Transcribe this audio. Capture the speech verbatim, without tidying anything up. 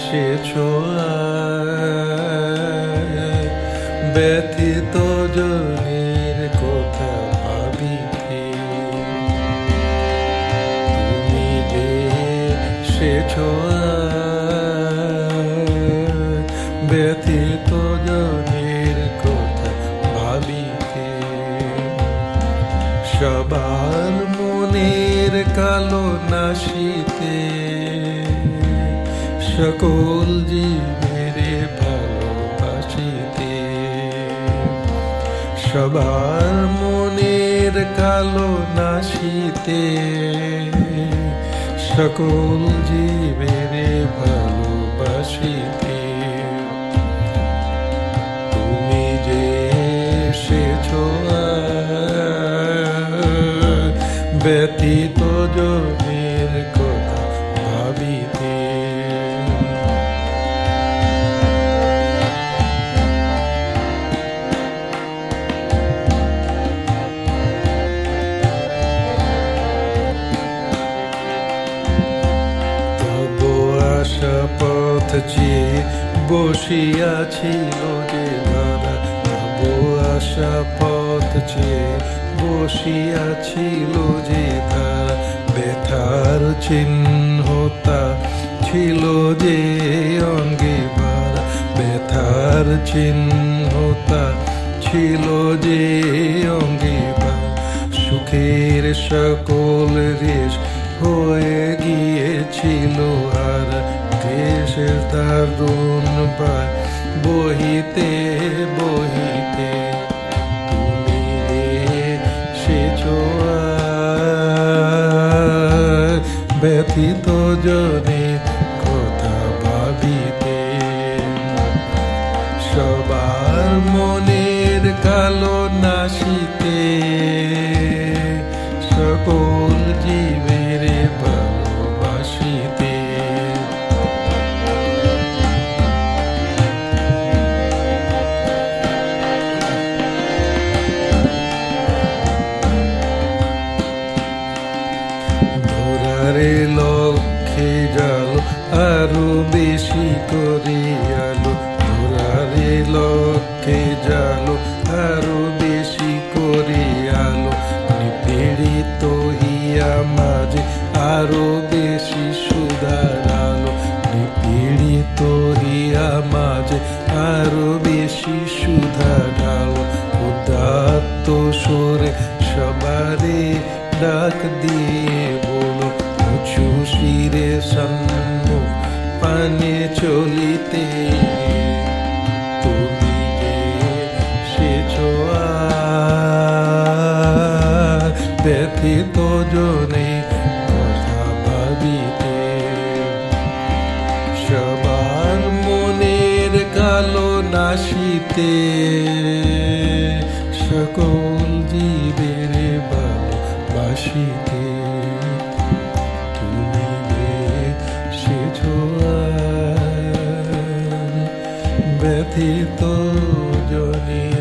এসেছো ব্যথিত জনের কথা ভাবিতে তুমি যে এসেছো ব্যথিত জনের কথা ভাবিতে সবার মনের কালো নাশিতে সকল জীবের ভালোবাসিতে সবার মনের কালো নাশিতে সকল জীবের ভালোবাসিতে তুমি যে এসেছো ব্যথিত জনের কথা ভাবিতে পথ চেয়ে বসিয়াছিল যে ধারা তবু আশা পথ চেয়ে বসিয়াছিল যে ধারা ব্যথার চিহ্নতা ছিল যে অঙ্গে ভারা ব্যথার চিহ্নতা ছিল যে অঙ্গে ভারা সুখের সকল রেশ হয়ে গিয়েছিল আর দেশের দারুণ প্রায় বহিতে বহিতে তুমি এসেছো ব্যথিত জনের কথা ভাবিতে সবার মনের কালো নাশিতে সকল জীবের ভালোবাসিতে ধরারে লক্ষ্যে জাল আরো বেশি করে আলো ধরারে লক্ষ্যে জাল আরো বেশি করে আলো নিপীড়িত হিয়া মাঝে আরো বেশি সুধার আলো নিপীড়িত হিয়া মাঝে আরো বেশি সুধার আলো উদাত্ত সুরে সবারে ডাক দিয়ে বলো উঁচু শিরে সম্মুখ পানে চলিতে তুমি যে এসেছো ব্যথিত জনের কথা ভাবিতে সবার মনের কালো নাশিতে সকল জীবের ভালোবাসিতে তুমি এসেছো ব্যথিত জনের